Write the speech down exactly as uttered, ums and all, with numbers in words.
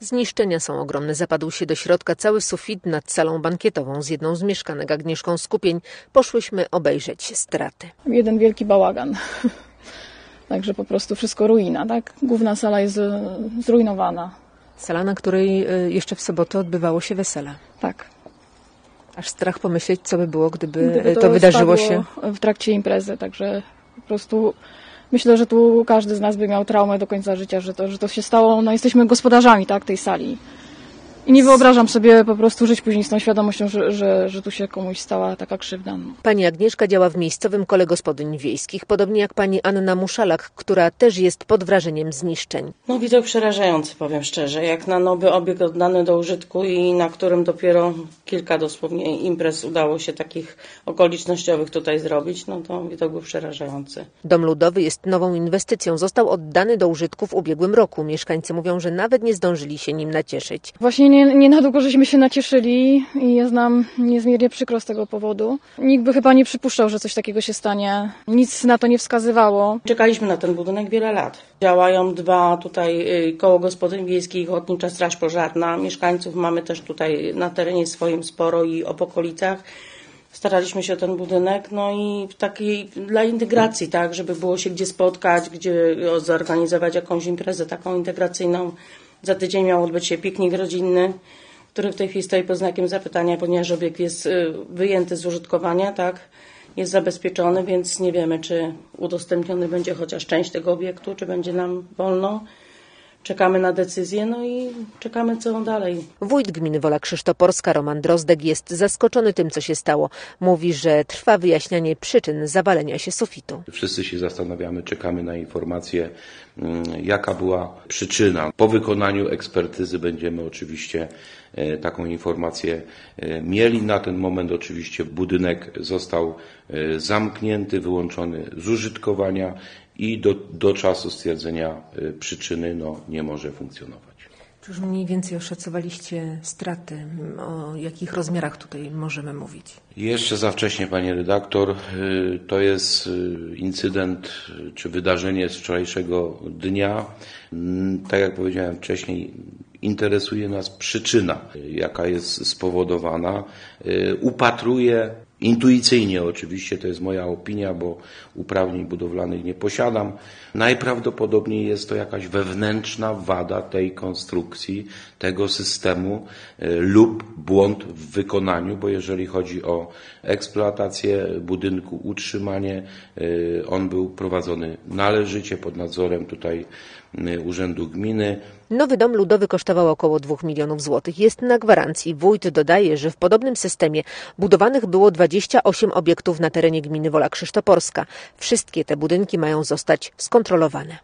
Zniszczenia są ogromne. Zapadł się do środka cały sufit nad salą bankietową z jedną z mieszkanek, Agnieszką Skupień. Poszłyśmy obejrzeć straty. Jeden wielki bałagan. Także po prostu wszystko ruina, tak? Główna sala jest zrujnowana. Sala, na której jeszcze w sobotę odbywało się wesele. Tak. Aż strach pomyśleć, co by było, gdyby, gdyby to, to wydarzyło się w trakcie imprezy. Także po prostu myślę, że tu każdy z nas by miał traumę do końca życia, że to, że to się stało. No jesteśmy gospodarzami, tak, tej sali. I nie wyobrażam sobie po prostu żyć później z tą świadomością, że, że, że tu się komuś stała taka krzywda. Pani Agnieszka działa w miejscowym kole gospodyń wiejskich, podobnie jak pani Anna Muszalak, która też jest pod wrażeniem zniszczeń. No widok przerażający, powiem szczerze, jak na nowy obiekt oddany do użytku i na którym dopiero kilka dosłownie imprez udało się takich okolicznościowych tutaj zrobić, no to widok był przerażający. Dom ludowy jest nową inwestycją, został oddany do użytku w ubiegłym roku. Mieszkańcy mówią, że nawet nie zdążyli się nim nacieszyć. Właśnie Nie, nie na długo żeśmy się nacieszyli i jest nam niezmiernie przykro z tego powodu. Nikt by chyba nie przypuszczał, że coś takiego się stanie. Nic na to nie wskazywało. Czekaliśmy na ten budynek wiele lat. Działają dwa tutaj koło gospodyń wiejskich i Ochotnicza Straż Pożarna. Mieszkańców mamy też tutaj na terenie swoim sporo i o okolicach. Staraliśmy się o ten budynek, no i takiej dla integracji, tak, żeby było się gdzie spotkać, gdzie zorganizować jakąś imprezę taką integracyjną. Za tydzień miał odbyć się piknik rodzinny, który w tej chwili stoi pod znakiem zapytania, ponieważ obiekt jest wyjęty z użytkowania, tak, jest zabezpieczony, więc nie wiemy, czy udostępniony będzie chociaż część tego obiektu, czy będzie nam wolno. Czekamy na decyzję, no i czekamy, co dalej. Wójt gminy Wola Krzysztoporska, Roman Drozdek, jest zaskoczony tym, co się stało. Mówi, że trwa wyjaśnianie przyczyn zawalenia się sufitu. Wszyscy się zastanawiamy, czekamy na informację, jaka była przyczyna. Po wykonaniu ekspertyzy będziemy oczywiście taką informację mieli. Na ten moment oczywiście budynek został zamknięty, wyłączony z użytkowania i do, do czasu stwierdzenia przyczyny no, nie może funkcjonować. Czy już mniej więcej oszacowaliście straty? O jakich rozmiarach tutaj możemy mówić? Jeszcze za wcześnie, pani redaktor. To jest incydent czy wydarzenie z wczorajszego dnia. Tak jak powiedziałem wcześniej, interesuje nas przyczyna, jaka jest spowodowana. Upatruję intuicyjnie oczywiście, to jest moja opinia, bo uprawnień budowlanych nie posiadam. Najprawdopodobniej jest to jakaś wewnętrzna wada tej konstrukcji, tego systemu lub błąd w wykonaniu, bo jeżeli chodzi o eksploatację budynku, utrzymanie, on był prowadzony należycie pod nadzorem tutaj Urzędu Gminy. Nowy dom ludowy kosztował około dwóch milionów złotych. Jest na gwarancji. Wójt dodaje, że w podobnym systemie budowanych było dwadzieścia osiem obiektów na terenie gminy Wola Krzysztoporska. Wszystkie te budynki mają zostać skontrolowane.